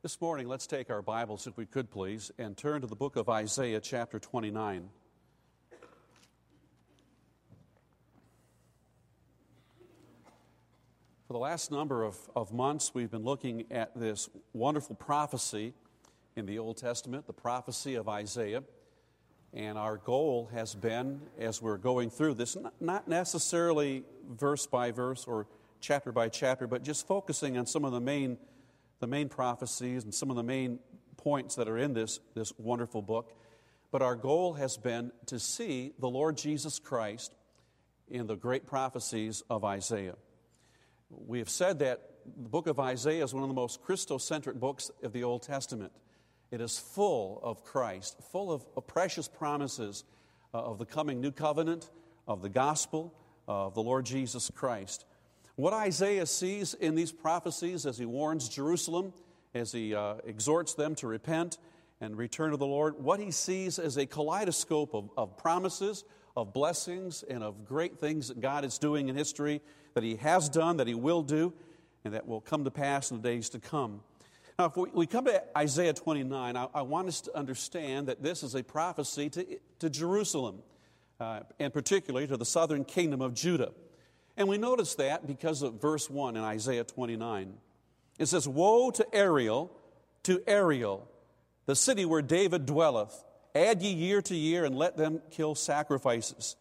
This morning, let's take our Bibles, if we could please, and turn to the book of Isaiah, chapter 29. For the last number of months, we've been looking at this wonderful prophecy in the Old Testament, the prophecy of Isaiah. And our goal has been, as we're going through this, not necessarily verse by verse or chapter by chapter, but just focusing on some of the main prophecies and some of the main points that are in this wonderful book. But our goal has been to see the Lord Jesus Christ in the great prophecies of Isaiah. We have said that the book of Isaiah is one of the most Christocentric books of the Old Testament. It is full of Christ, full of precious promises of the coming new covenant, of the gospel, of the Lord Jesus Christ. What Isaiah sees in these prophecies as he warns Jerusalem, as he exhorts them to repent and return to the Lord, what he sees is a kaleidoscope of promises, of blessings, and of great things that God is doing in history, that he has done, that he will do, and that will come to pass in the days to come. Now, if we come to Isaiah 29, I want us to understand that this is a prophecy to Jerusalem, and particularly to the southern kingdom of Judah. And we notice that because of verse 1 in Isaiah 29. It says, "Woe to Ariel, the city where David dwelleth. Add ye year to year, and let them kill sacrifices."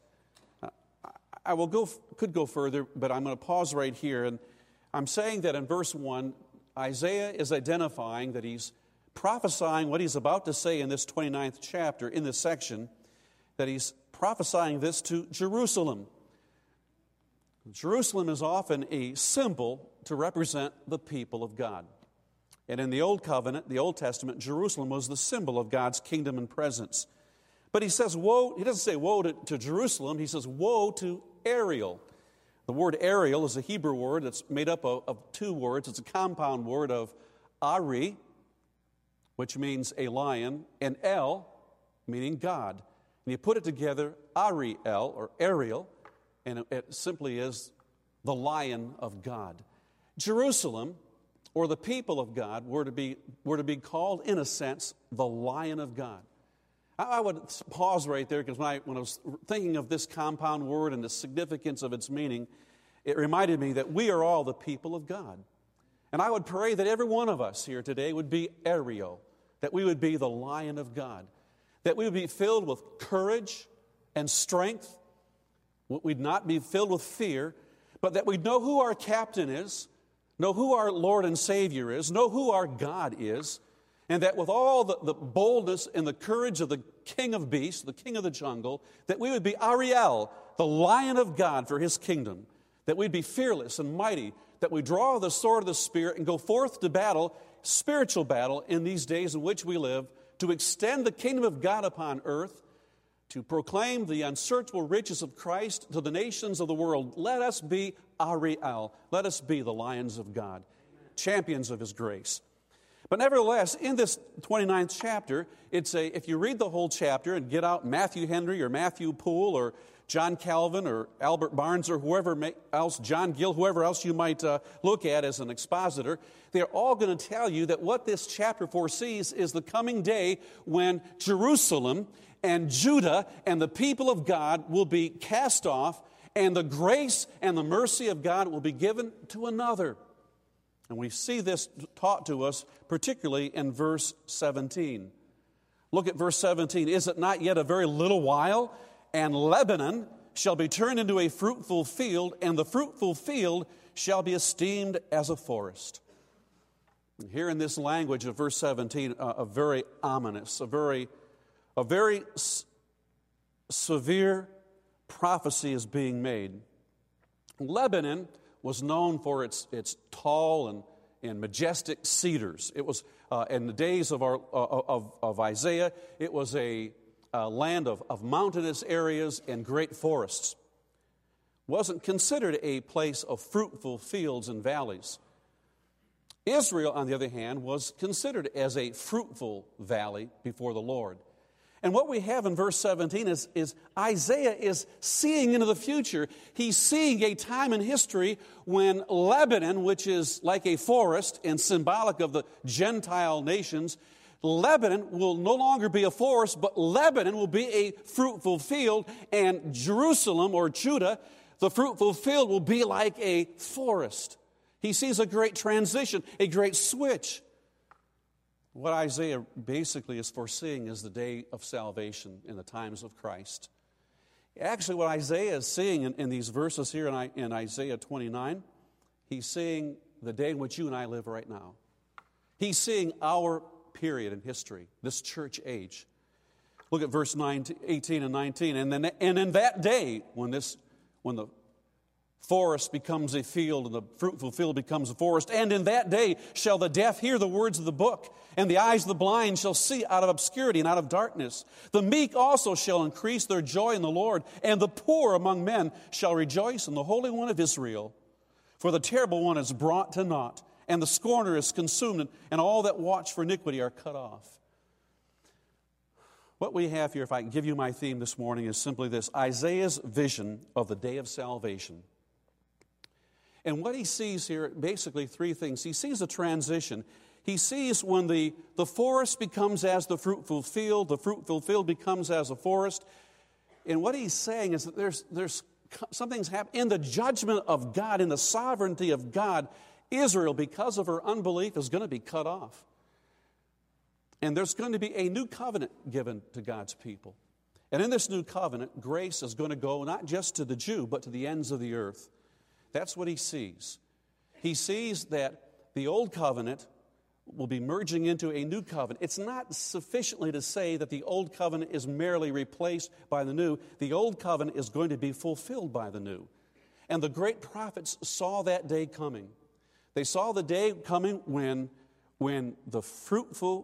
I could go further, but I'm going to pause right here. And I'm saying that in verse 1, Isaiah is identifying that he's prophesying what he's about to say in this 29th chapter, in this section, that he's prophesying this to Jerusalem. Jerusalem is often a symbol to represent the people of God. And in the Old Covenant, the Old Testament, Jerusalem was the symbol of God's kingdom and presence. But he says woe, he doesn't say woe to Jerusalem, he says woe to Ariel. The word Ariel is a Hebrew word that's made up of two words. It's a compound word of Ari, which means a lion, and El, meaning God. And you put it together, Ariel, or Ariel, and it simply is the lion of God. Jerusalem, or the people of God, were to be called, in a sense, the lion of God. I would pause right there, because when I was thinking of this compound word and the significance of its meaning, it reminded me that we are all the people of God. And I would pray that every one of us here today would be Ariel, that we would be the lion of God, that we would be filled with courage and strength. We'd not be filled with fear, but that we'd know who our captain is, know who our Lord and Savior is, know who our God is, and that with all the boldness and the courage of the King of beasts, the King of the jungle, that we would be Ariel, the lion of God for his kingdom, that we'd be fearless and mighty, that we draw the sword of the Spirit and go forth to battle, spiritual battle, in these days in which we live, to extend the kingdom of God upon earth, to proclaim the unsearchable riches of Christ to the nations of the world. Let us be Ariel. Let us be the lions of God, champions of his grace. But nevertheless, in this 29th chapter, if you read the whole chapter and get out Matthew Henry or Matthew Poole or John Calvin or Albert Barnes or whoever else, John Gill, whoever else you might look at as an expositor, they're all going to tell you that what this chapter foresees is the coming day when Jerusalem and Judah and the people of God will be cast off, and the grace and the mercy of God will be given to another. And we see this taught to us particularly in verse 17. Look at verse 17. "Is it not yet a very little while, and Lebanon shall be turned into a fruitful field, and the fruitful field shall be esteemed as a forest." Here in this language of verse 17, a very ominous, a very severe prophecy is being made. Lebanon was known for its tall and majestic cedars. It was, in the days of Isaiah, it was a land of mountainous areas and great forests. Wasn't considered a place of fruitful fields and valleys. Israel, on the other hand, was considered as a fruitful valley before the Lord. And what we have in verse 17 is Isaiah is seeing into the future. He's seeing a time in history when Lebanon, which is like a forest and symbolic of the Gentile nations, Lebanon will no longer be a forest, but Lebanon will be a fruitful field, and Jerusalem or Judah, the fruitful field, will be like a forest. He sees a great transition, a great switch. What Isaiah basically is foreseeing is the day of salvation in the times of Christ. Actually, what Isaiah is seeing in these verses here in Isaiah 29, he's seeing the day in which you and I live right now. He's seeing our period in history, this church age. Look at verse 18 and 19. And in that day, when the forest becomes a field and the fruitful field becomes a forest, and in that day shall the deaf hear the words of the book, and the eyes of the blind shall see out of obscurity and out of darkness. The meek also shall increase their joy in the Lord, and the poor among men shall rejoice in the Holy One of Israel. For the terrible one is brought to naught, and the scorner is consumed, and all that watch for iniquity are cut off. What we have here, if I can give you my theme this morning, is simply this: Isaiah's vision of the day of salvation. And what he sees here, basically three things. He sees a transition. He sees when the forest becomes as the fruitful field becomes as a forest. And what he's saying is that there's something's happening in the judgment of God, in the sovereignty of God. Israel, because of her unbelief, is going to be cut off. And there's going to be a new covenant given to God's people. And in this new covenant, grace is going to go not just to the Jew, but to the ends of the earth. That's what he sees. He sees that the old covenant will be merging into a new covenant. It's not sufficiently to say that the old covenant is merely replaced by the new. The old covenant is going to be fulfilled by the new. And the great prophets saw that day coming. They saw the day coming when the fruitful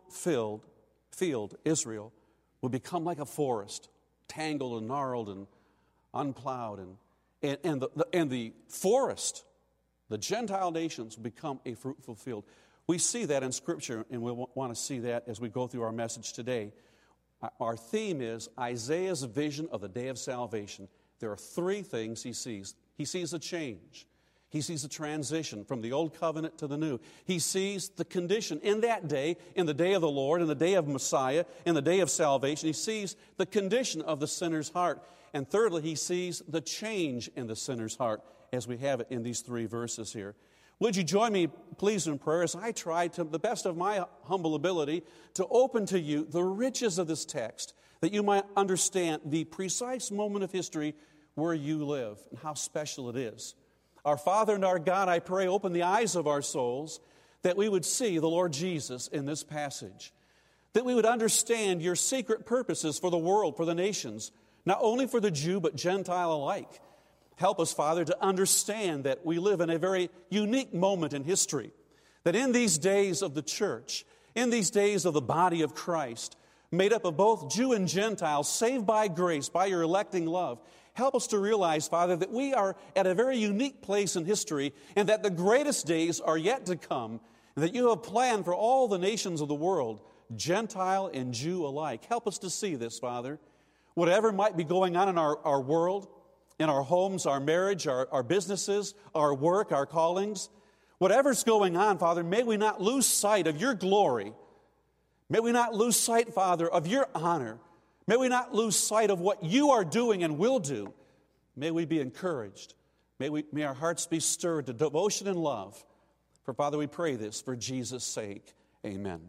field, Israel, will become like a forest, tangled and gnarled and unplowed, and the forest, the Gentile nations, will become a fruitful field. We see that in Scripture, and we want to see that as we go through our message today. Our theme is Isaiah's vision of the day of salvation. There are three things he sees. He sees a change. He sees a transition from the old covenant to the new. He sees the condition in that day, in the day of the Lord, in the day of Messiah, in the day of salvation. He sees the condition of the sinner's heart. And thirdly, he sees the change in the sinner's heart, as we have it in these three verses here. Would you join me, please, in prayer as I try, to the best of my humble ability, to open to you the riches of this text, that you might understand the precise moment of history where you live and how special it is. Our Father and our God, I pray, open the eyes of our souls that we would see the Lord Jesus in this passage, that we would understand your secret purposes for the world, for the nations, not only for the Jew but Gentile alike. Help us, Father, to understand that we live in a very unique moment in history, that in these days of the church, in these days of the body of Christ, made up of both Jew and Gentile, saved by grace, by your electing love, help us to realize, Father, that we are at a very unique place in history and that the greatest days are yet to come, and that you have planned for all the nations of the world, Gentile and Jew alike. Help us to see this, Father. Whatever might be going on in our world, in our homes, our marriage, our businesses, our work, our callings, whatever's going on, Father, may we not lose sight of your glory. May we not lose sight, Father, of your honor. May we not lose sight of what you are doing and will do. May we be encouraged. May our hearts be stirred to devotion and love. For, Father, we pray this for Jesus' sake. Amen.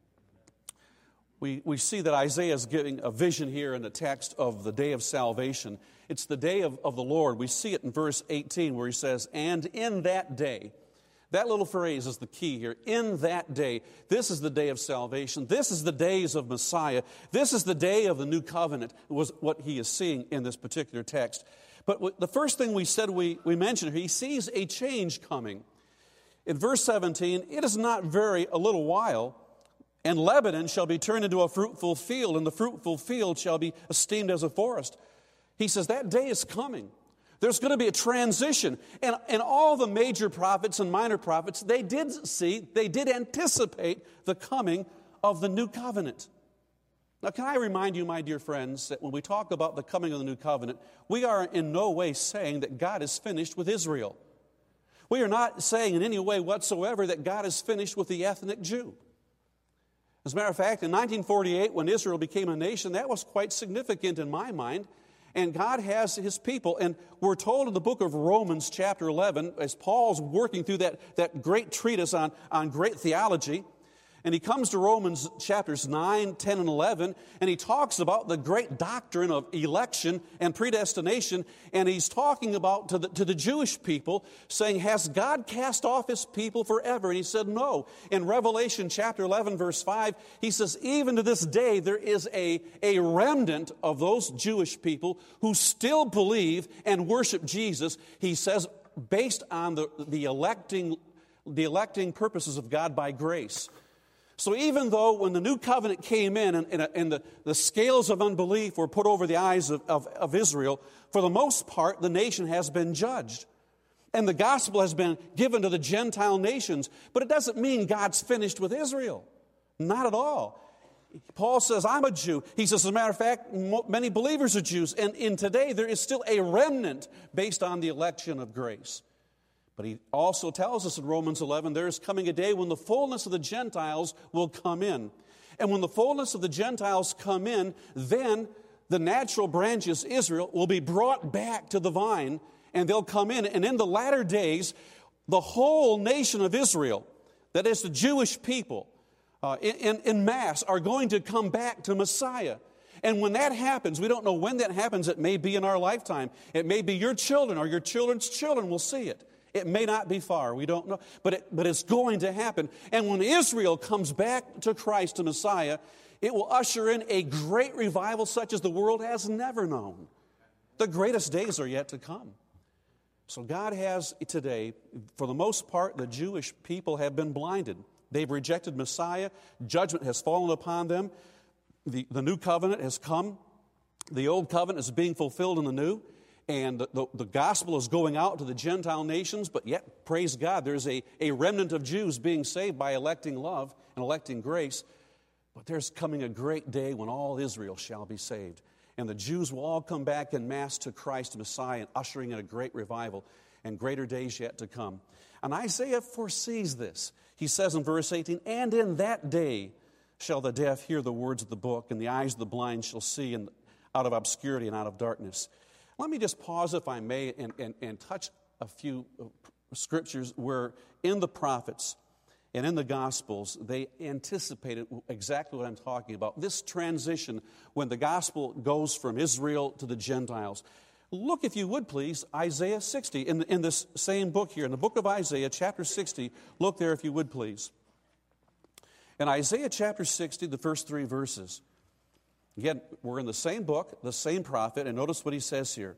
We see that Isaiah is giving a vision here in the text of the day of salvation. It's the day of the Lord. We see it in verse 18 where he says, and in that day. That little phrase is the key here. In that day. This is the day of salvation. This is the days of Messiah. This is the day of the new covenant, was what he is seeing in this particular text. But the first thing we said, we mentioned here, he sees a change coming. In verse 17, it is not a little while, and Lebanon shall be turned into a fruitful field, and the fruitful field shall be esteemed as a forest. He says that day is coming. There's going to be a transition. And all the major prophets and minor prophets, they did anticipate the coming of the new covenant. Now, can I remind you, my dear friends, that when we talk about the coming of the new covenant, we are in no way saying that God is finished with Israel. We are not saying in any way whatsoever that God is finished with the ethnic Jew. As a matter of fact, in 1948, when Israel became a nation, that was quite significant in my mind. And God has His people. And we're told in the book of Romans chapter 11, as Paul's working through that great treatise on great theology, and he comes to Romans chapters 9, 10, and 11, and he talks about the great doctrine of election and predestination, and he's talking about to the Jewish people, saying, has God cast off His people forever? And he said, no. In Revelation chapter 11, verse 5, he says, even to this day there is a remnant of those Jewish people who still believe and worship Jesus, he says, based on the electing purposes of God by grace. So even though when the new covenant came in and the scales of unbelief were put over the eyes of Israel, for the most part, the nation has been judged. And the gospel has been given to the Gentile nations. But it doesn't mean God's finished with Israel. Not at all. Paul says, I'm a Jew. He says, as a matter of fact, many believers are Jews. And in today, there is still a remnant based on the election of grace. But he also tells us in Romans 11, there is coming a day when the fullness of the Gentiles will come in. And when the fullness of the Gentiles come in, then the natural branches, Israel, will be brought back to the vine, and they'll come in. And in the latter days, the whole nation of Israel, that is the Jewish people, in mass, are going to come back to Messiah. And when that happens, we don't know when that happens. It may be in our lifetime. It may be your children or your children's children will see it. It may not be far, we don't know, but it's going to happen. And when Israel comes back to Christ, to Messiah, it will usher in a great revival such as the world has never known. The greatest days are yet to come. So God has today, for the most part, the Jewish people have been blinded. They've rejected Messiah. Judgment has fallen upon them. The new covenant has come. The old covenant is being fulfilled in the new. And the gospel is going out to the Gentile nations, but yet, praise God, there's a remnant of Jews being saved by electing love and electing grace. But there's coming a great day when all Israel shall be saved. And the Jews will all come back en masse to Christ, Messiah, and ushering in a great revival and greater days yet to come. And Isaiah foresees this. He says in verse 18, and in that day shall the deaf hear the words of the book, and the eyes of the blind shall see out of obscurity and out of darkness. Let me just pause, if I may, and touch a few scriptures where in the prophets and in the Gospels, they anticipated exactly what I'm talking about. This transition when the gospel goes from Israel to the Gentiles. Look, if you would please, Isaiah 60, in this same book here, in the book of Isaiah, chapter 60. Look there, if you would please. In Isaiah chapter 60, the first 3 verses. Again, we're in the same book, the same prophet, and notice what he says here.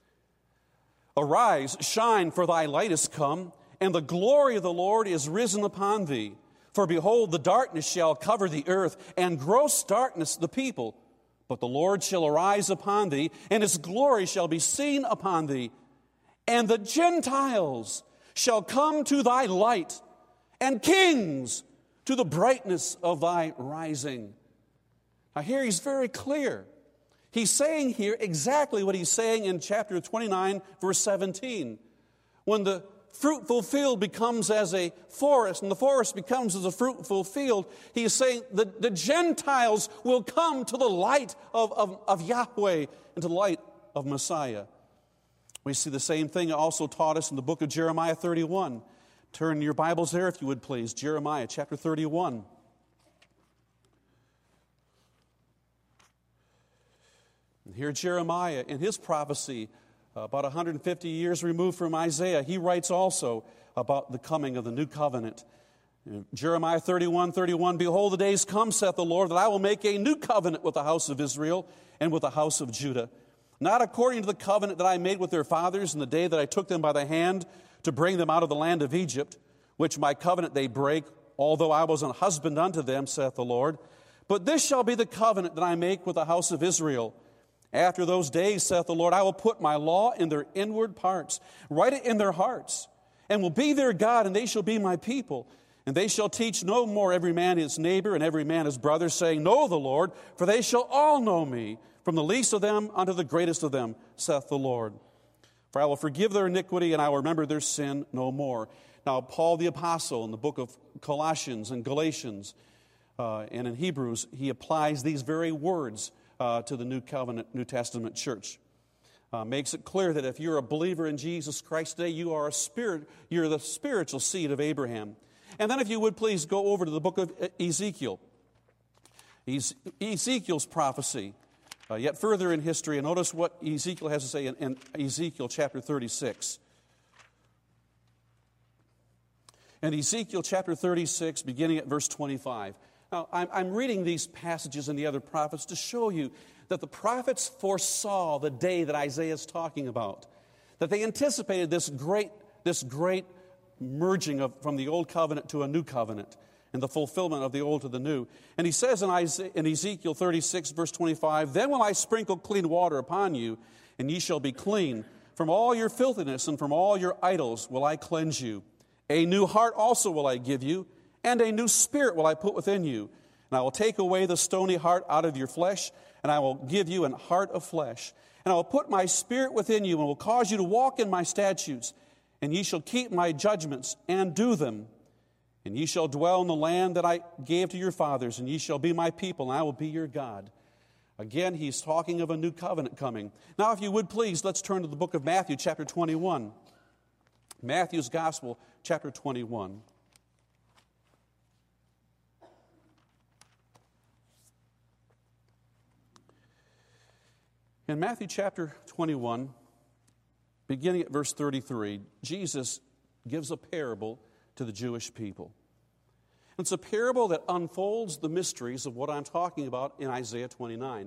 Arise, shine, for thy light is come, and the glory of the Lord is risen upon thee. For behold, the darkness shall cover the earth, and gross darkness the people. But the Lord shall arise upon thee, and His glory shall be seen upon thee. And the Gentiles shall come to thy light, and kings to the brightness of thy rising. Now here he's very clear. He's saying here exactly what he's saying in chapter 29, verse 17. When the fruitful field becomes as a forest, and the forest becomes as a fruitful field, he's saying the Gentiles will come to the light of Yahweh and to the light of Messiah. We see the same thing also taught us in the book of Jeremiah 31. Turn your Bibles there, if you would please. Jeremiah chapter 31. And here Jeremiah, in his prophecy, about 150 years removed from Isaiah, he writes also about the coming of the new covenant. Jeremiah 31:31, behold, the days come, saith the Lord, that I will make a new covenant with the house of Israel and with the house of Judah, not according to the covenant that I made with their fathers in the day that I took them by the hand to bring them out of the land of Egypt, which my covenant they break, although I was an husband unto them, saith the Lord. But this shall be the covenant that I make with the house of Israel. After those days, saith the Lord, I will put my law in their inward parts, write it in their hearts, and will be their God, and they shall be my people. And they shall teach no more every man his neighbor and every man his brother, saying, Know the Lord, for they shall all know me, from the least of them unto the greatest of them, saith the Lord. For I will forgive their iniquity, and I will remember their sin no more. Now, Paul the Apostle, in the book of Colossians and Galatians, and in Hebrews, he applies these very words to the New Covenant, New Testament church. Makes it clear that if you're a believer in Jesus Christ today, you're the spiritual seed of Abraham. And then if you would please go over to the book of Ezekiel. Ezekiel's prophecy, yet further in history, and notice what Ezekiel has to say in Ezekiel chapter 36. In Ezekiel chapter 36, beginning at verse 25. Now, I'm reading these passages in the other prophets to show you that the prophets foresaw the day that Isaiah is talking about, that they anticipated this great merging from the old covenant to a new covenant and the fulfillment of the old to the new. And he says in Ezekiel 36, verse 25, Then will I sprinkle clean water upon you, and ye shall be clean. From all your filthiness and from all your idols will I cleanse you. A new heart also will I give you, and a new spirit will I put within you. And I will take away the stony heart out of your flesh, and I will give you an heart of flesh. And I will put my spirit within you, and will cause you to walk in my statutes. And ye shall keep my judgments and do them. And ye shall dwell in the land that I gave to your fathers, and ye shall be my people, and I will be your God. Again, he's talking of a new covenant coming. Now, if you would please, let's turn to the book of Matthew, chapter 21. Matthew's Gospel, chapter 21. In Matthew chapter 21, beginning at verse 33, Jesus gives a parable to the Jewish people. It's a parable that unfolds the mysteries of what I'm talking about in Isaiah 29.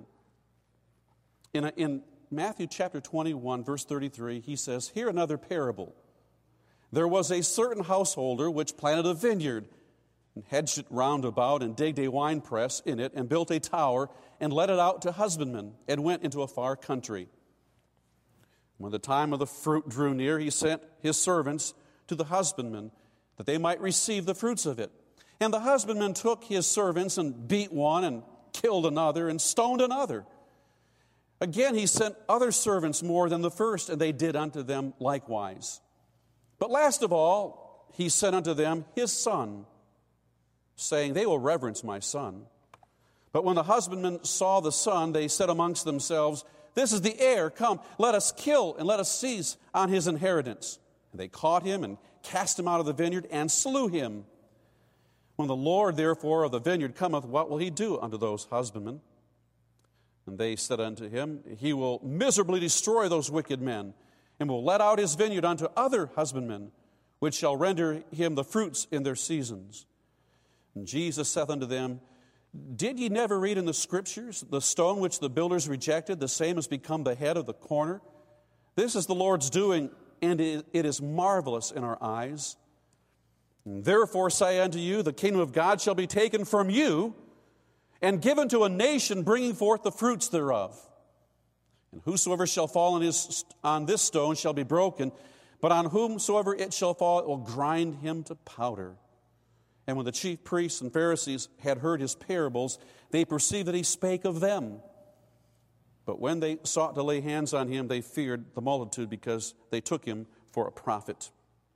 In Matthew chapter 21, verse 33, he says, Hear another parable. There was a certain householder which planted a vineyard, and hedged it round about, and digged a winepress in it, and built a tower, and let it out to husbandmen, and went into a far country. When the time of the fruit drew near, he sent his servants to the husbandmen, that they might receive the fruits of it. And the husbandman took his servants, and beat one, and killed another, and stoned another. Again he sent other servants more than the first, and they did unto them likewise. But last of all, he sent unto them his son, saying, They will reverence my son. But when the husbandmen saw the son, they said amongst themselves, This is the heir, come, let us kill, and let us seize on his inheritance. And they caught him, and cast him out of the vineyard, and slew him. When the Lord therefore of the vineyard cometh, what will he do unto those husbandmen? And they said unto him, He will miserably destroy those wicked men, and will let out his vineyard unto other husbandmen, which shall render him the fruits in their seasons. And Jesus saith unto them, Did ye never read in the Scriptures, the stone which the builders rejected, the same has become the head of the corner? This is the Lord's doing, and it is marvelous in our eyes. And therefore say I unto you, the kingdom of God shall be taken from you, and given to a nation bringing forth the fruits thereof. And whosoever shall fall on this stone shall be broken, but on whomsoever it shall fall, it will grind him to powder. And when the chief priests and Pharisees had heard his parables, they perceived that he spake of them. But when they sought to lay hands on him, they feared the multitude, because they took him for a prophet.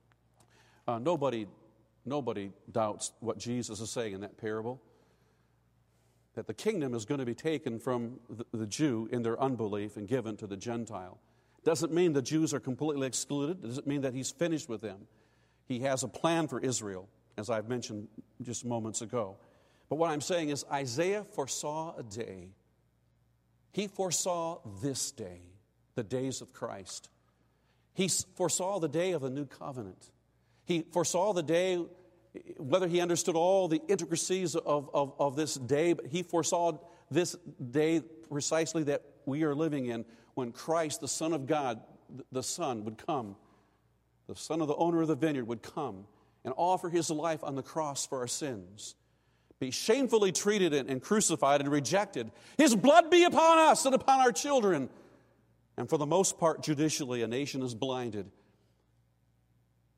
Nobody doubts what Jesus is saying in that parable, that the kingdom is going to be taken from the Jew in their unbelief and given to the Gentile. Doesn't mean the Jews are completely excluded. It doesn't mean that he's finished with them. He has a plan for Israel, as I've mentioned just moments ago. But what I'm saying is Isaiah foresaw a day. He foresaw this day, the days of Christ. He foresaw the day of the new covenant. He foresaw the day, whether he understood all the intricacies of this day, but he foresaw this day precisely that we are living in, when Christ, the Son of God, the Son, would come. The Son of the owner of the vineyard would come and offer his life on the cross for our sins, be shamefully treated and crucified and rejected. His blood be upon us and upon our children. And for the most part, judicially, a nation is blinded.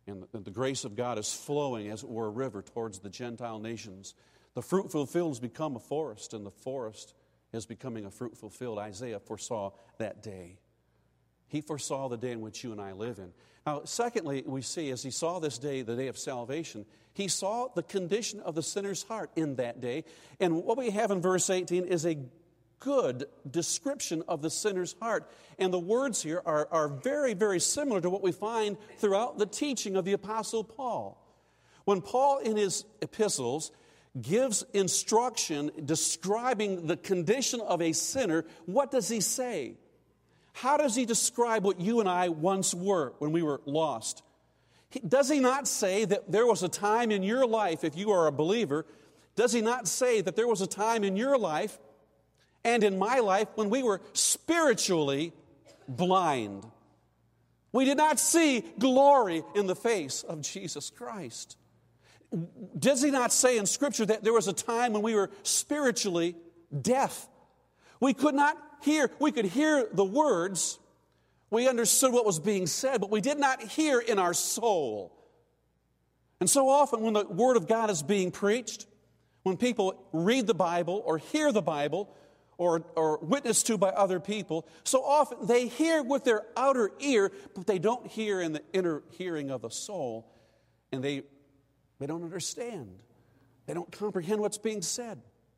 And the grace of God is flowing, as it were, a river towards the Gentile nations. The fruitful field has become a forest, and the forest is becoming a fruitful field. Isaiah foresaw that day. He foresaw the day in which you and I live in. Now, secondly, we see, as he saw this day, the day of salvation, he saw the condition of the sinner's heart in that day. And what we have in verse 18 is a good description of the sinner's heart. And the words here are very, very similar to what we find throughout the teaching of the Apostle Paul. When Paul, in his epistles, gives instruction describing the condition of a sinner, what does he say? How does he describe what you and I once were when we were lost? Does he not say that there was a time in your life, if you are a believer, does he not say that there was a time in your life and in my life when we were spiritually blind? We did not see glory in the face of Jesus Christ. Does he not say in Scripture that there was a time when we were spiritually deaf? We could not hear. We could hear the words. We understood what was being said, but we did not hear in our soul. And so often when the Word of God is being preached, when people read the Bible or hear the Bible or witness to by other people, so often they hear with their outer ear, but they don't hear in the inner hearing of the soul, and they don't understand. They don't comprehend what's being said.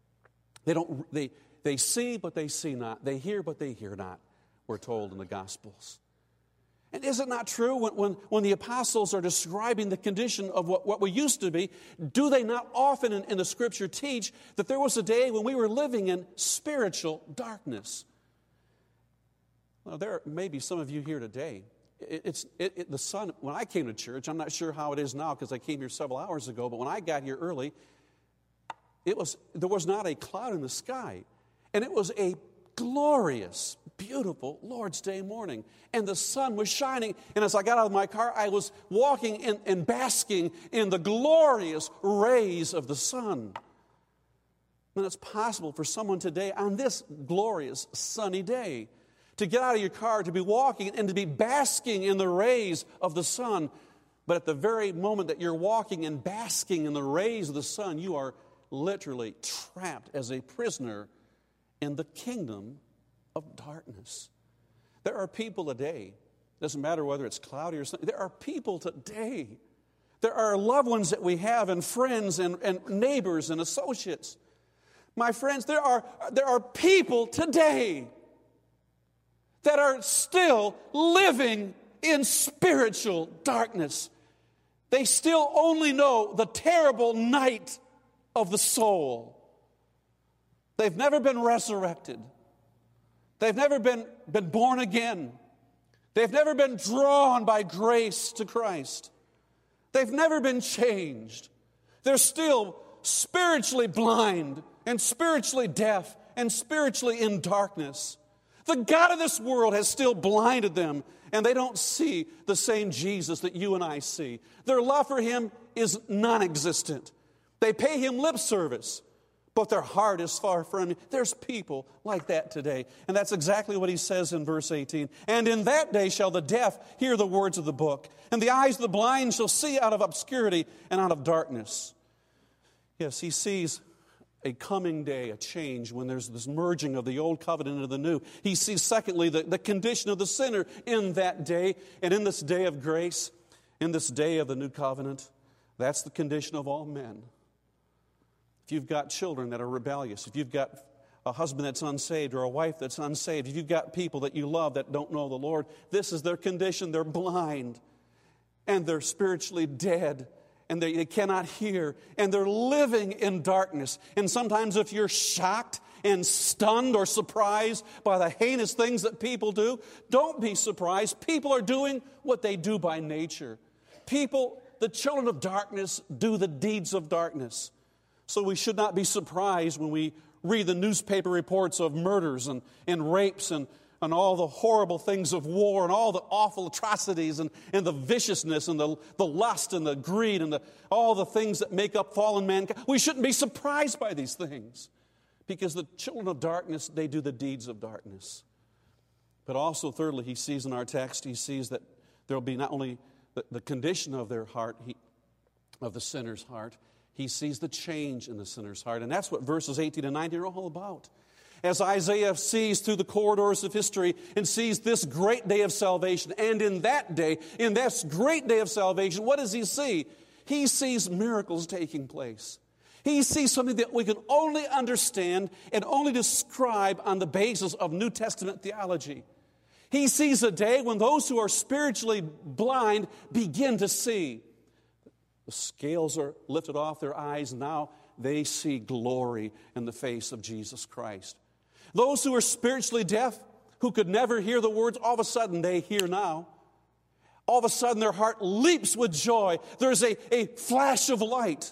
They see, but they see not. They hear, but they hear not, we're told in the Gospels. And is it not true when the apostles are describing the condition of what we used to be, do they not often in the Scripture teach that there was a day when we were living in spiritual darkness? Well, there may be some of you here today. The sun, when I came to church, I'm not sure how it is now because I came here several hours ago, but when I got here early, there was not a cloud in the sky. And it was a glorious, beautiful Lord's Day morning. And the sun was shining. And as I got out of my car, I was walking and basking in the glorious rays of the sun. And it's possible for someone today on this glorious sunny day to get out of your car, to be walking and to be basking in the rays of the sun. But at the very moment that you're walking and basking in the rays of the sun, you are literally trapped as a prisoner in the kingdom of darkness. There are people today, doesn't matter whether it's cloudy or something, there are people today, there are loved ones that we have and friends and neighbors and associates. My friends, there are people today that are still living in spiritual darkness. They still only know the terrible night of the soul. They've never been resurrected. They've never been born again. They've never been drawn by grace to Christ. They've never been changed. They're still spiritually blind and spiritually deaf and spiritually in darkness. The God of this world has still blinded them, and they don't see the same Jesus that you and I see. Their love for Him is non-existent. They pay Him lip service, but their heart is far from Him. There's people like that today. And that's exactly what he says in verse 18. And in that day shall the deaf hear the words of the book, and the eyes of the blind shall see out of obscurity and out of darkness. Yes, he sees a coming day, a change, when there's this merging of the old covenant into the new. He sees, secondly, the condition of the sinner in that day, and in this day of grace, in this day of the new covenant. That's the condition of all men. If you've got children that are rebellious, if you've got a husband that's unsaved or a wife that's unsaved, if you've got people that you love that don't know the Lord, this is their condition. They're blind, and they're spiritually dead, and they cannot hear, and they're living in darkness. And sometimes if you're shocked and stunned or surprised by the heinous things that people do, don't be surprised. People are doing what they do by nature. People, the children of darkness, do the deeds of darkness. So we should not be surprised when we read the newspaper reports of murders and rapes and all the horrible things of war and all the awful atrocities and the viciousness and the lust and the greed and all the things that make up fallen mankind. We shouldn't be surprised by these things because the children of darkness, they do the deeds of darkness. But also, thirdly, he sees in our text, he sees that there will be not only the condition of their heart, of the sinner's heart. He sees the change in the sinner's heart. And that's what verses 18 and 19 are all about. As Isaiah sees through the corridors of history and sees this great day of salvation, and in that day, in this great day of salvation, what does he see? He sees miracles taking place. He sees something that we can only understand and only describe on the basis of New Testament theology. He sees a day when those who are spiritually blind begin to see. The scales are lifted off their eyes. Now they see glory in the face of Jesus Christ. Those who are spiritually deaf, who could never hear the words, all of a sudden they hear now. All of a sudden their heart leaps with joy. There's a flash of light.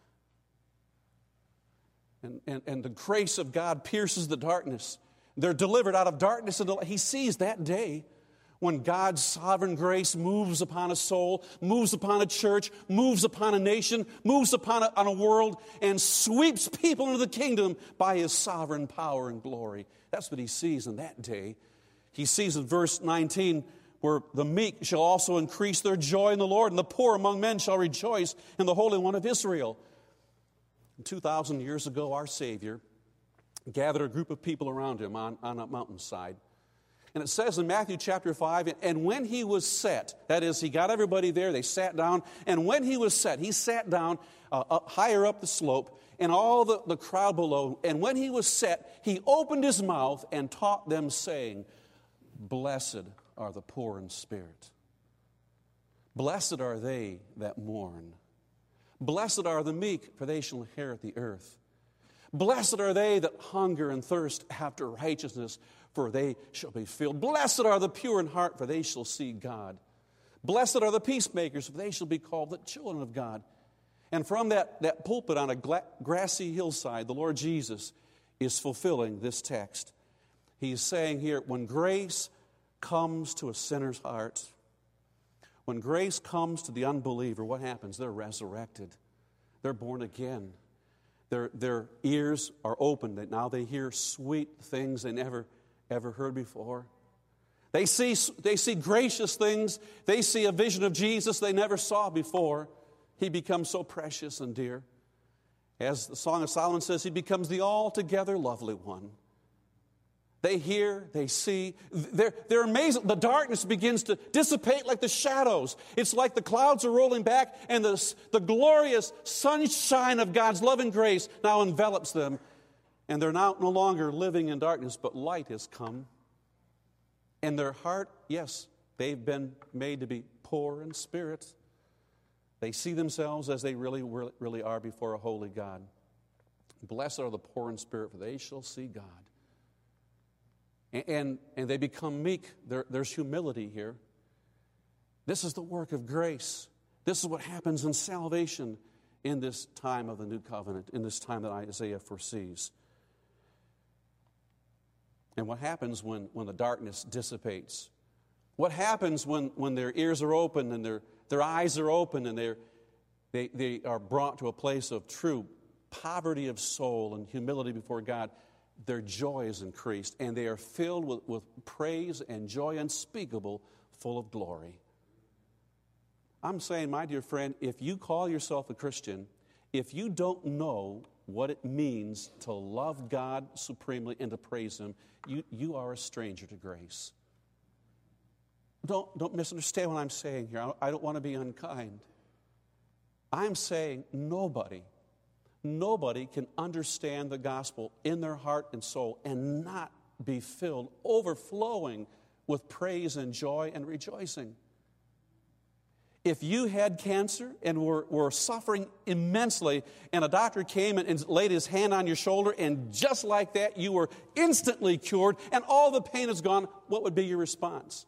And the grace of God pierces the darkness. They're delivered out of darkness into light. He sees that day when God's sovereign grace moves upon a soul, moves upon a church, moves upon a nation, moves upon a world, and sweeps people into the kingdom by His sovereign power and glory. That's what He sees in that day. He sees in verse 19 where the meek shall also increase their joy in the Lord, and the poor among men shall rejoice in the Holy One of Israel. 2,000 years ago, our Savior gathered a group of people around Him on a mountainside. And it says in Matthew chapter 5, and when He was set, that is, He got everybody there, they sat down, and when He was set, He sat down higher up the slope, and all the crowd below, and when He was set, He opened His mouth and taught them, saying, Blessed are the poor in spirit. Blessed are they that mourn. Blessed are the meek, for they shall inherit the earth. Blessed are they that hunger and thirst after righteousness, for they shall be filled. Blessed are the pure in heart, for they shall see God. Blessed are the peacemakers, for they shall be called the children of God. And from that pulpit on a grassy hillside, the Lord Jesus is fulfilling this text. He's saying here, when grace comes to a sinner's heart, when grace comes to the unbeliever, what happens? They're resurrected. They're born again. Their ears are opened. Now they hear sweet things they never ever heard before. They see gracious things. They see a vision of Jesus they never saw before. He becomes so precious and dear. As the Song of Solomon says, He becomes the altogether lovely one. They hear, they see, they're amazing. The darkness begins to dissipate like the shadows. It's like the clouds are rolling back and the glorious sunshine of God's love and grace now envelops them. And they're now no longer living in darkness, but light has come. And their heart, yes, they've been made to be poor in spirit. They see themselves as they really, really are before a holy God. Blessed are the poor in spirit, for they shall see God. And they become meek. There's humility here. This is the work of grace. This is what happens in salvation in this time of the new covenant, in this time that Isaiah foresees. And what happens when the darkness dissipates? What happens when their ears are open and their eyes are open and they are brought to a place of true poverty of soul and humility before God? Their joy is increased, and they are filled with praise and joy unspeakable, full of glory. I'm saying, my dear friend, if you call yourself a Christian, if you don't know what it means to love God supremely and to praise Him, you are a stranger to grace. Don't misunderstand what I'm saying here. I don't want to be unkind. I'm saying nobody can understand the gospel in their heart and soul and not be filled, overflowing with praise and joy and rejoicing. If you had cancer and were suffering immensely, and a doctor came and laid his hand on your shoulder, and just like that, you were instantly cured, and all the pain is gone, what would be your response?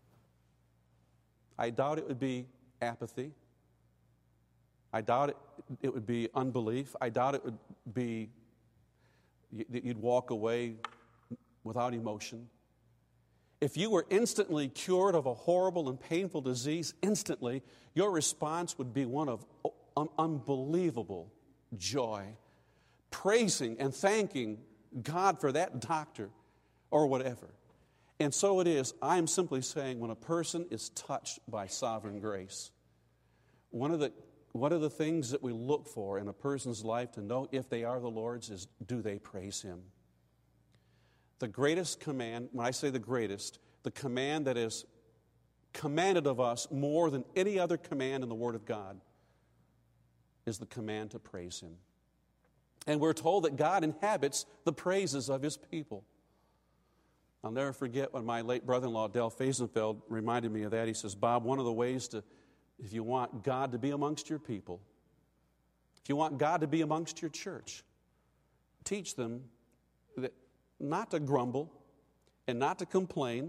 I doubt it would be apathy. I doubt it would be unbelief. I doubt it would be you'd walk away without emotion. If you were instantly cured of a horrible and painful disease, instantly, your response would be one of unbelievable joy, praising and thanking God for that doctor or whatever. And so it is. I'm simply saying when a person is touched by sovereign grace, one of the things that we look for in a person's life to know if they are the Lord's is, do they praise Him? The greatest command, when I say the greatest, the command that is commanded of us more than any other command in the Word of God is the command to praise Him. And we're told that God inhabits the praises of His people. I'll never forget when my late brother-in-law, Del Faisenfeld, reminded me of that. He says, Bob, one of the ways to, if you want God to be amongst your people, if you want God to be amongst your church, teach them that not to grumble and not to complain,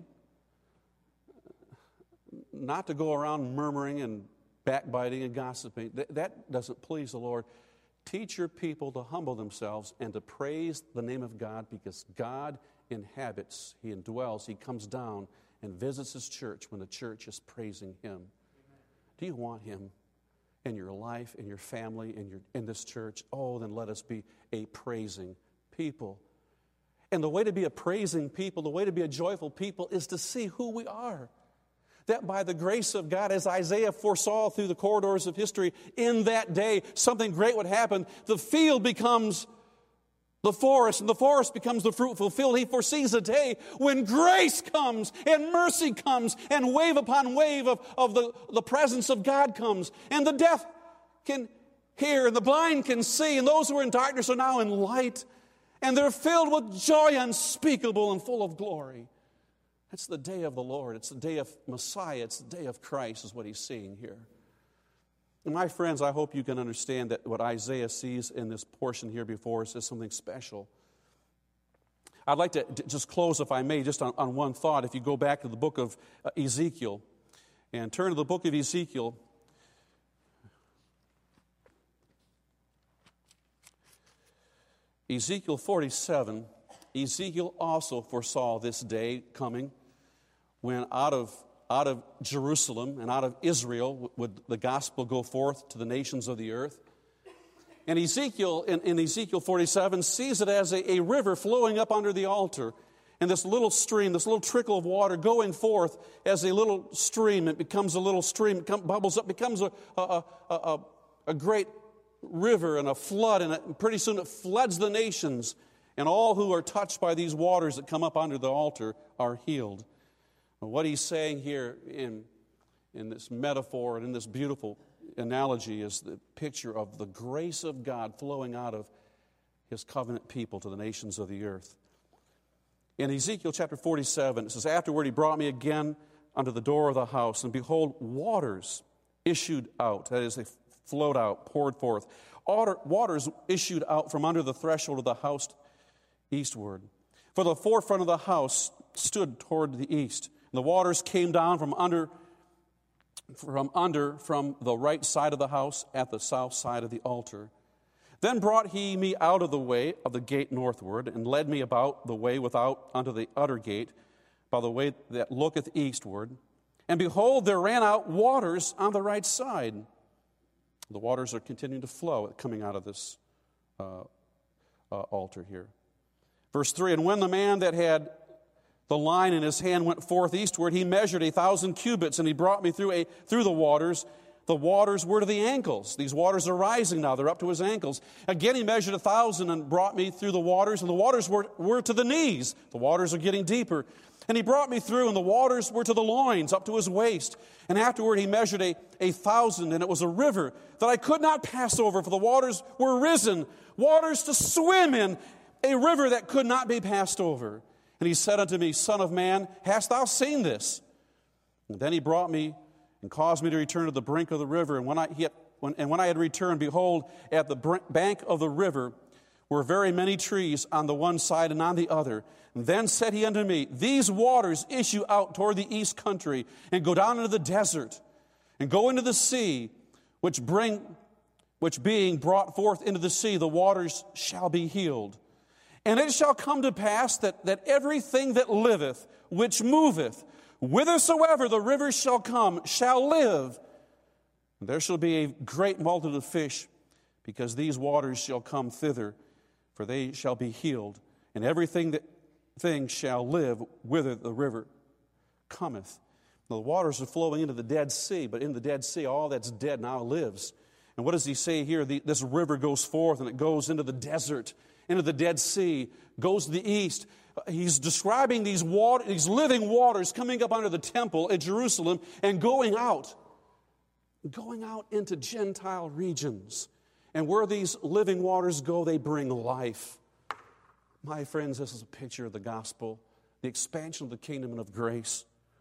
not to go around murmuring and backbiting and gossiping. That doesn't please the Lord. Teach your people to humble themselves and to praise the name of God, because God inhabits, He indwells, He comes down and visits His church when the church is praising Him. Amen. Do you want Him in your life, in your family, in this church? Oh, then let us be a praising people. And the way to be a praising people, the way to be a joyful people, is to see who we are. That by the grace of God, as Isaiah foresaw through the corridors of history, in that day something great would happen. The field becomes the forest, and the forest becomes the fruitful field. He foresees a day when grace comes and mercy comes and wave upon wave of the presence of God comes. And the deaf can hear and the blind can see, and those who are in darkness are now in light. And they're filled with joy unspeakable and full of glory. That's the day of the Lord. It's the day of Messiah. It's the day of Christ is what he's seeing here. And my friends, I hope you can understand that what Isaiah sees in this portion here before us is something special. I'd like to just close, if I may, just on one thought. If you go back to the book of Ezekiel and turn to the book of Ezekiel, Ezekiel 47, Ezekiel also foresaw this day coming when out of Jerusalem and out of Israel would the gospel go forth to the nations of the earth. And Ezekiel, in Ezekiel 47, sees it as a river flowing up under the altar. And this little stream, this little trickle of water going forth as a little stream. It becomes a little stream, it bubbles up, becomes a great river and a flood. And pretty soon it floods the nations. And all who are touched by these waters that come up under the altar are healed. And what he's saying here in this metaphor and in this beautiful analogy is the picture of the grace of God flowing out of His covenant people to the nations of the earth. In Ezekiel chapter 47, it says, Afterward he brought me again unto the door of the house, and behold, waters issued out. That is, they flowed out, poured forth. Waters issued out from under the threshold of the house eastward. For the forefront of the house stood toward the east. And the waters came down from the right side of the house at the south side of the altar. Then brought he me out of the way of the gate northward, and led me about the way without unto the utter gate, by the way that looketh eastward. And behold, there ran out waters on the right side. The waters are continuing to flow coming out of this altar here. Verse 3, And when the man that had the line in his hand went forth eastward, he measured 1,000 cubits, and he brought me through the waters. The waters were to the ankles. These waters are rising now. They're up to his ankles. Again, he measured 1,000 and brought me through the waters, and the waters were to the knees. The waters are getting deeper. And he brought me through, and the waters were to the loins, up to his waist. And afterward he measured 1,000, and it was a river that I could not pass over, for the waters were risen, waters to swim in, a river that could not be passed over. And he said unto me, Son of man, hast thou seen this? And then he brought me and caused me to return to the brink of the river. And when I had returned, behold, at the bank of the river were very many trees on the one side and on the other. And then said he unto me, These waters issue out toward the east country, and go down into the desert, and go into the sea, which being brought forth into the sea, the waters shall be healed. And it shall come to pass that everything that liveth, which moveth, whithersoever the rivers shall come, shall live. And there shall be a great multitude of fish, because these waters shall come thither, for they shall be healed. And everything that thing shall live whither the river cometh. Now, the waters are flowing into the Dead Sea, but in the Dead Sea, all that's dead now lives. And what does he say here? This river goes forth and it goes into the desert, into the Dead Sea, goes to the east. He's describing these living waters coming up under the temple at Jerusalem and going out into Gentile regions. And where these living waters go, they bring life. My friends, this is a picture of the gospel, the expansion of the kingdom and of grace.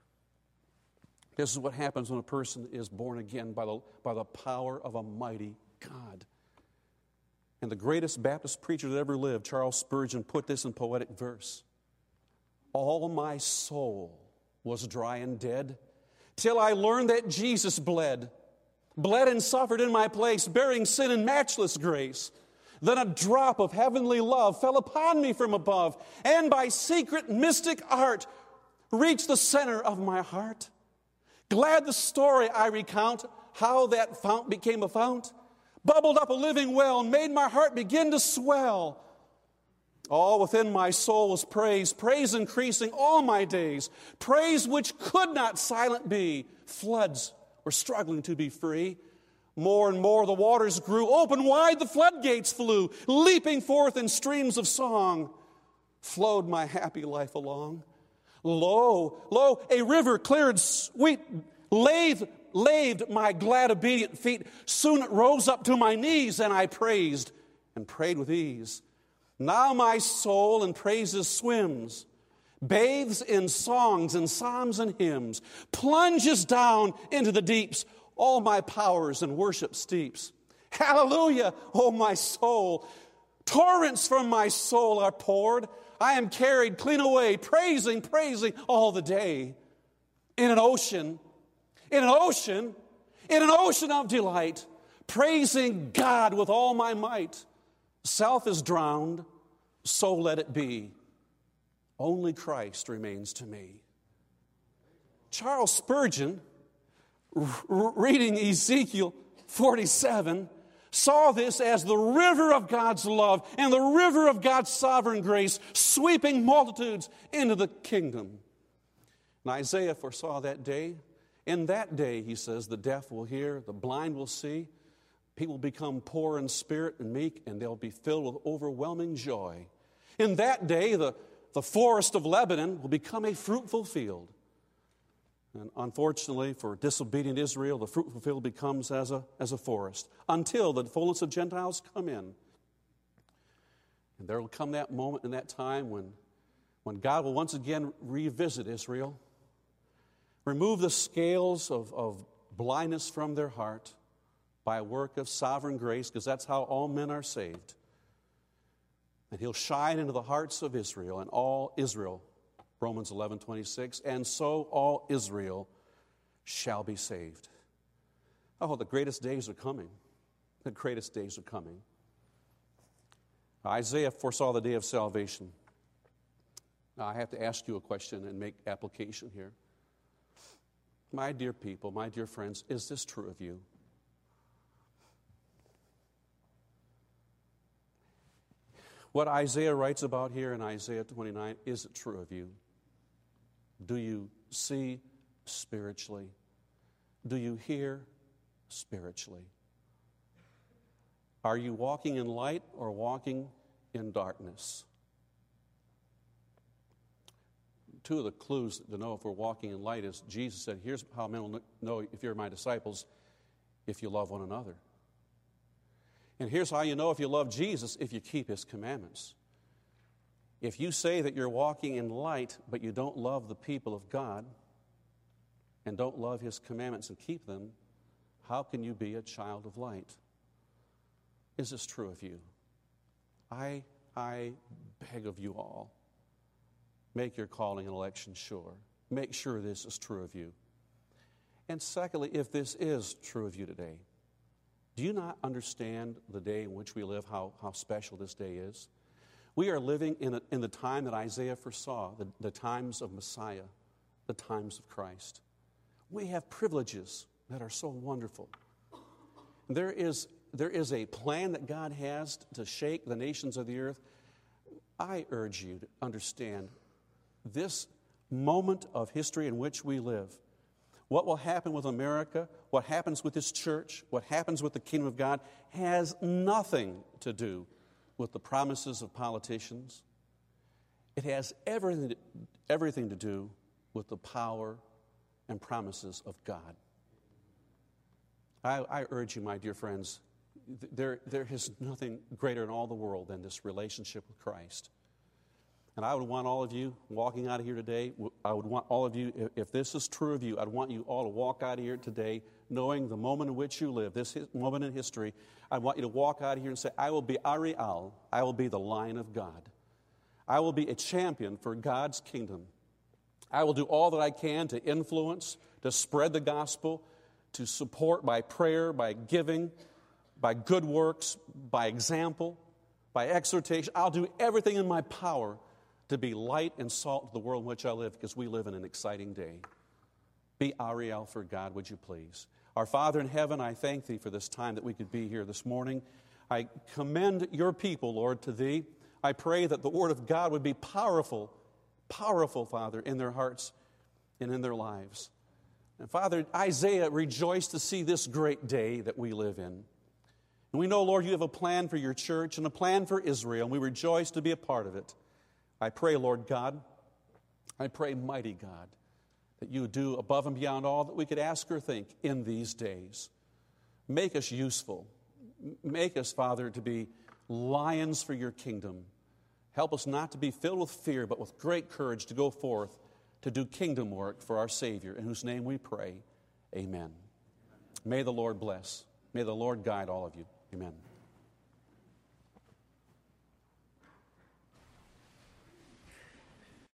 This is what happens when a person is born again by the power of a mighty God. And the greatest Baptist preacher that ever lived, Charles Spurgeon, put this in poetic verse. All my soul was dry and dead till I learned that Jesus bled and suffered in my place, bearing sin and matchless grace. Then a drop of heavenly love fell upon me from above, and by secret mystic art reached the center of my heart. Glad the story I recount, how that fount became a fount, bubbled up a living well, and made my heart begin to swell. All within my soul was praise increasing all my days, praise which could not silent be. Floods were struggling to be free. More and more the waters grew, open wide the floodgates flew, leaping forth in streams of song, flowed my happy life along. Lo, a river cleared sweet, laved my glad obedient feet. Soon it rose up to my knees, and I praised and prayed with ease. Now my soul in praises swims, bathes in songs and psalms and hymns, plunges down into the deeps, all my powers in worship steeps. Hallelujah, O my soul. Torrents from my soul are poured. I am carried clean away, praising all the day. In an ocean of delight, praising God with all my might. Self is drowned, so let it be. Only Christ remains to me. Charles Spurgeon, reading Ezekiel 47, saw this as the river of God's love and the river of God's sovereign grace sweeping multitudes into the kingdom. And Isaiah foresaw that day. In that day, he says, the deaf will hear, the blind will see, people will become poor in spirit and meek, and they'll be filled with overwhelming joy. In that day, the forest of Lebanon will become a fruitful field. And unfortunately, for disobedient Israel, the fruitful field becomes as a forest until the fullness of Gentiles come in. And there will come that moment in that time when God will once again revisit Israel, remove the scales of blindness from their heart by a work of sovereign grace, because that's how all men are saved. And he'll shine into the hearts of Israel, and all Israel, Romans 11:26, and so all Israel shall be saved. Oh, the greatest days are coming. The greatest days are coming. Isaiah foresaw the day of salvation. Now, I have to ask you a question and make application here. My dear people, my dear friends, is this true of you? What Isaiah writes about here in Isaiah 29, is it true of you? Do you see spiritually? Do you hear spiritually? Are you walking in light or walking in darkness? Two of the clues to know if we're walking in light is Jesus said, here's how men will know if you're my disciples, if you love one another. And here's how you know if you love Jesus, if you keep his commandments. If you say that you're walking in light, but you don't love the people of God and don't love his commandments and keep them, how can you be a child of light? Is this true of you? I beg of you all, make your calling and election sure. Make sure this is true of you. And secondly, if this is true of you today, do you not understand the day in which we live, how special this day is? We are living in the time that Isaiah foresaw, the times of Messiah, the times of Christ. We have privileges that are so wonderful. There is a plan that God has to shake the nations of the earth. I urge you to understand this moment of history in which we live, what will happen with America, what happens with this church, what happens with the kingdom of God, has nothing to do with the promises of politicians. It has everything to do with the power and promises of God. I urge you, my dear friends, there is nothing greater in all the world than this relationship with Christ. And I would want all of you walking out of here today, I would want all of you, if this is true of you, I'd want you all to walk out of here today knowing the moment in which you live, this moment in history. I want you to walk out of here and say, I will be Ariel, I will be the Lion of God. I will be a champion for God's kingdom. I will do all that I can to influence, to spread the gospel, to support by prayer, by giving, by good works, by example, by exhortation. I'll do everything in my power to be light and salt to the world in which I live, because we live in an exciting day. Be Ariel for God, would you please? Our Father in heaven, I thank Thee for this time that we could be here this morning. I commend Your people, Lord, to Thee. I pray that the Word of God would be powerful, Father, in their hearts and in their lives. And Father, Isaiah rejoiced to see this great day that we live in. And we know, Lord, You have a plan for Your church and a plan for Israel, and we rejoice to be a part of it. I pray, Lord God, I pray, mighty God, that You would do above and beyond all that we could ask or think in these days. Make us useful. Make us, Father, to be lions for Your kingdom. Help us not to be filled with fear, but with great courage to go forth to do kingdom work for our Savior, in whose name we pray. Amen. May the Lord bless. May the Lord guide all of you. Amen.